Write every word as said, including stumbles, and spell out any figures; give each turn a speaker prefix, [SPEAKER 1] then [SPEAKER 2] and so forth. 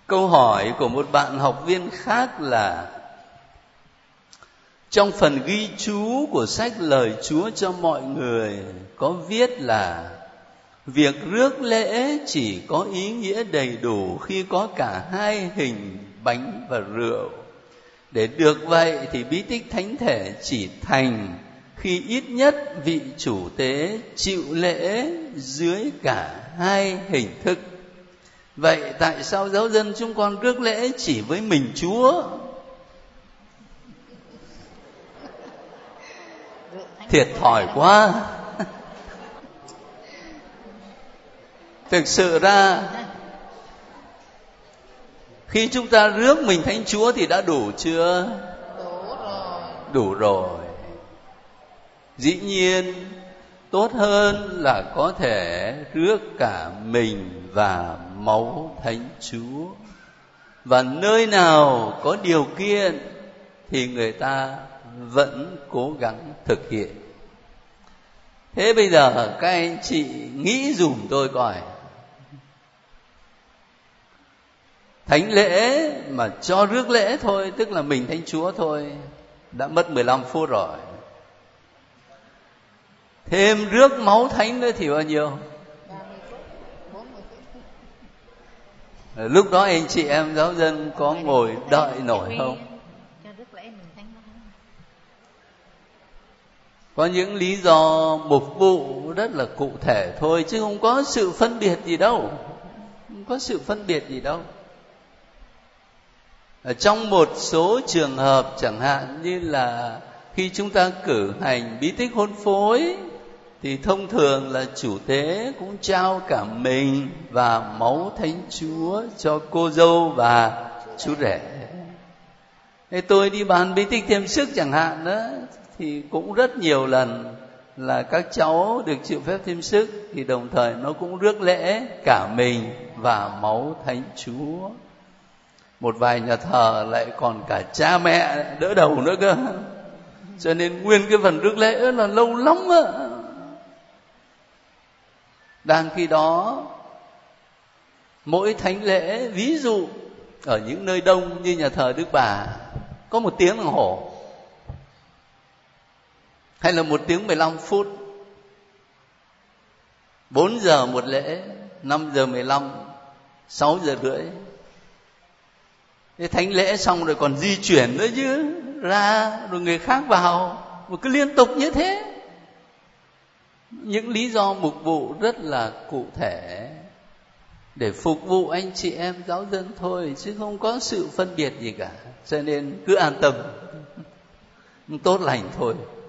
[SPEAKER 1] Câu hỏi của một bạn học viên khác là: trong phần ghi chú của sách Lời Chúa cho mọi người có viết là việc rước lễ chỉ có ý nghĩa đầy đủ khi có cả hai hình bánh và rượu. Để được vậy thì bí tích thánh thể chỉ thành khi ít nhất vị chủ tế chịu lễ dưới cả hai hình thức. Vậy tại sao giáo dân chúng con rước lễ chỉ với mình Chúa? Thiệt thòi quá. Thực sự ra khi chúng ta rước mình Thánh Chúa thì đã đủ chưa?
[SPEAKER 2] Đủ rồi.
[SPEAKER 1] Đủ rồi. Dĩ nhiên tốt hơn là có thể rước cả mình và máu Thánh Chúa. Và nơi nào có điều kiện thì người ta vẫn cố gắng thực hiện. Thế bây giờ các anh chị nghĩ dùm tôi coi, thánh lễ mà cho rước lễ thôi, tức là mình Thánh Chúa thôi, đã mất mười lăm phút rồi. Thêm rước máu thánh nữa thì bao nhiêu? Lúc đó anh chị em giáo dân có ngồi đợi nổi không? Có những lý do mục vụ rất là cụ thể thôi, chứ không có sự phân biệt gì đâu. Không có sự phân biệt gì đâu. Ở trong một số trường hợp chẳng hạn như là khi chúng ta cử hành bí tích hôn phối thì thông thường là chủ tế cũng trao cả mình và máu Thánh Chúa cho cô dâu và chú rể. Thế tôi đi bàn bí tích thêm sức chẳng hạn đó, thì cũng rất nhiều lần là các cháu được chịu phép thêm sức thì đồng thời nó cũng rước lễ cả mình và máu Thánh Chúa. Một vài nhà thờ lại còn cả cha mẹ đỡ đầu nữa cơ, cho nên nguyên cái phần rước lễ là lâu lắm á. Đang khi đó mỗi thánh lễ, ví dụ ở những nơi đông như nhà thờ Đức Bà, có một tiếng đồng hồ hay là một tiếng mười lăm phút. Bốn giờ một lễ, năm giờ mười lăm, sáu giờ rưỡi. Thế thánh lễ xong rồi còn di chuyển nữa chứ, ra rồi người khác vào, mà cứ liên tục như thế. Những lý do mục vụ rất là cụ thể để phục vụ anh chị em giáo dân thôi, chứ không có sự phân biệt gì cả. Cho nên cứ an tâm, tốt lành thôi.